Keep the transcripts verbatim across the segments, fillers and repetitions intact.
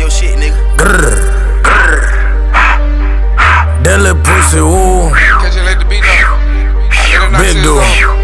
your shit, nigga. Grrr. Grrr. That little pussy, ooh. Catch it, let the beat up. Big dude.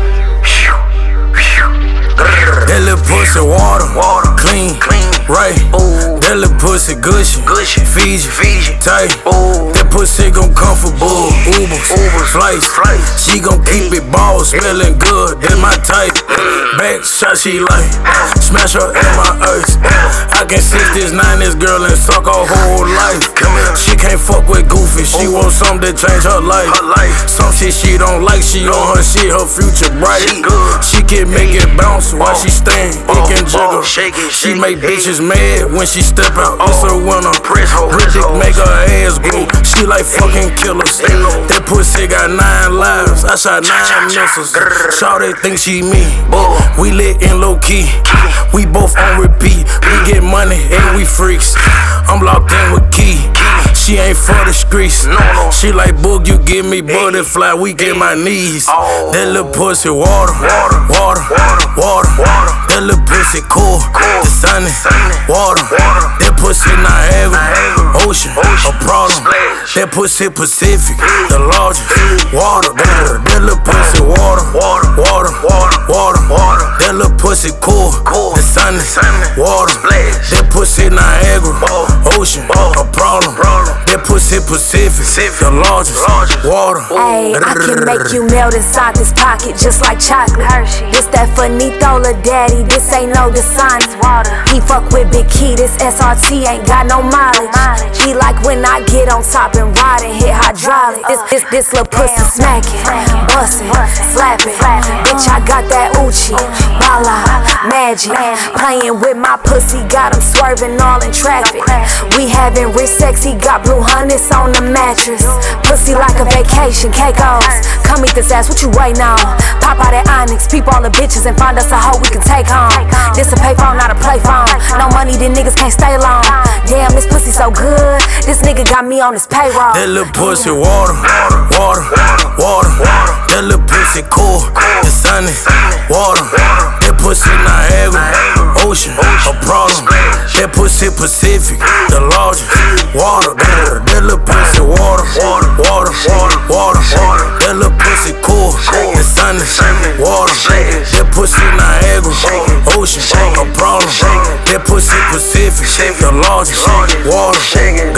That little pussy water, water, clean, clean, right. Ooh. That little pussy gushy, gushy, Fiji, Fiji, tight. Ooh. That pussy gon' come for bull, Ubers, Ubers, flights, flights. She gon' keep it ball, smelling good. That my type. Back shot she like, smash her in my ice. I can six this nine this girl and suck her whole life. She can't fuck with Goofy, she want something that change her life. Some shit she don't like, she on her shit, her future bright. She can make it bounce while she stand, it can jiggle. She make bitches mad when she step out, it's a winner. Riddick make her ass glue, she like fucking killers. That pussy got nine lives, I shot nine missiles. Shawty think she me, we lit and low key. We both on repeat, we get money and we freaks. I'm locked in with Key, she ain't for the streets. She like Boog, you give me butterfly, we get my knees. That little pussy water, water, water. That little pussy cool, the sunny, water. That pussy Niagara, ocean, a problem. That pussy Pacific, the largest, water. That little pussy water, water, water. That little pussy cool, the sunny, water. That pussy Niagara, ocean, a problem. That pussy Pacific, the largest, water. Ayy, I can make you melt inside this pocket just like chocolate. This that finito, la daddy, this ain't no Dasani. He fuck with Big Key, this S R T ain't got no mileage. He like when I get on top and ride and hit hydraulic. This, this, this little pussy smacking, bustin', slapping. Bitch, I got that Uchi, Bala, magic. Playing with my pussy, got him swerving all in traffic. We having rich sex, he got blue hundreds on the mattress. Pussy like a vacation, Caicos. Come eat this ass, what you waiting on? Pop out that Onyx, peep all the bitches and find us a hoe we can take home. This a payphone, not a play phone. No money, then niggas can't stay long. Damn, this pussy so good, this nigga got me on his payroll. That little pussy water, water, water. That little pussy cool, the sunny, water. That pussy Niagara, ocean, a problem. That pussy Pacific, the largest, water. That little pussy water, water, water. That little pussy cool, the sunny, water. That pussy Niagara, ocean, a problem. That pussy Pacific, the largest, water.